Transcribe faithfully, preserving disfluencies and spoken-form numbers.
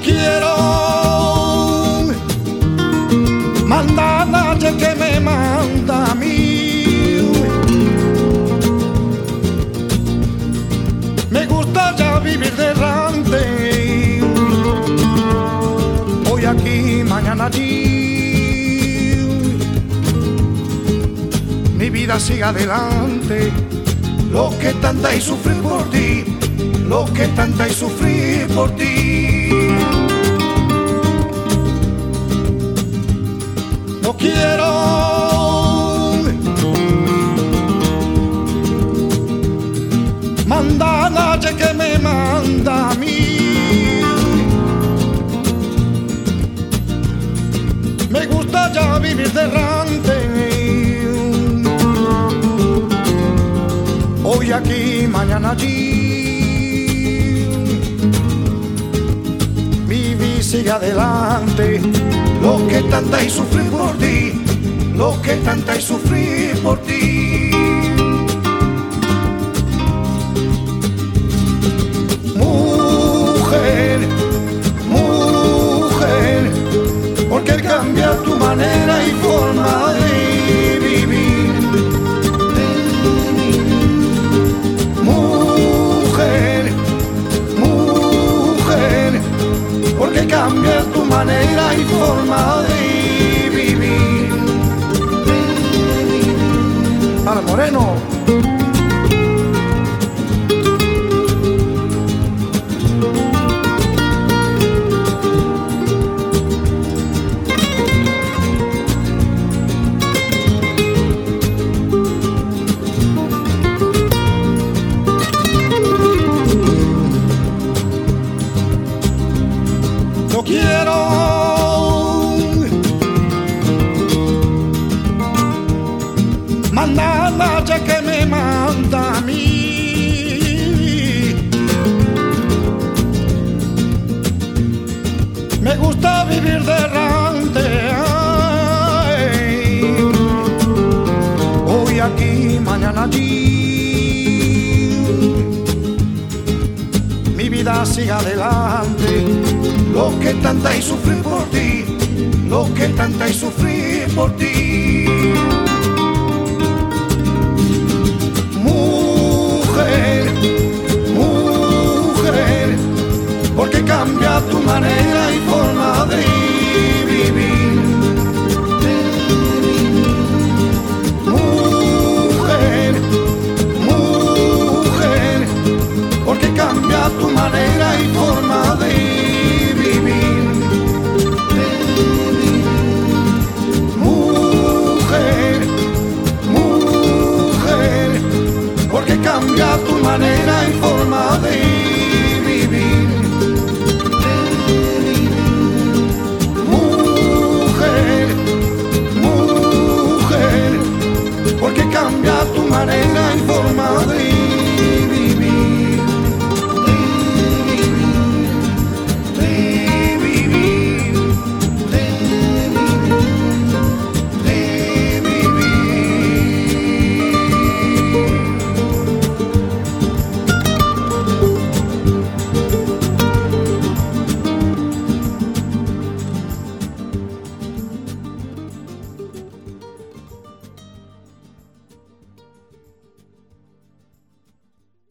quiero mandar a nadie que me manda a mí. Me gusta ya vivir de errante, hoy aquí, mañana allí. Mi vida sigue adelante, lo que tanta y sufrir por ti, lo que tanta y sufrir por ti. No quiero mandar a nadie que me manda a mí. Me gusta ya vivir de errante, hoy aquí, mañana allí. Mi vida sigue adelante, lo que tanta y sufrir por ti, lo que tanta y sufrir por ti. Mujer, mujer, porque cambia tu manera y forma de vivir. Mujer, mujer, porque cambia tu manera y forma de vivir. Al Moreno. No quiero mandar a nadie que me manda a mí. Me gusta vivir de errante, ay, hoy aquí, mañana allí. Mi vida sigue adelante, lo que tanta y sufrir por ti, lo que tanta y sufrir por ti. Mujer, mujer, porque cambia tu manera y forma de vivir. Mujer, mujer, porque cambia tu manera y forma de vivir. Mujer, mujer, porque cambia tu manera y forma de vivir. Mujer, mujer, porque cambia tu manera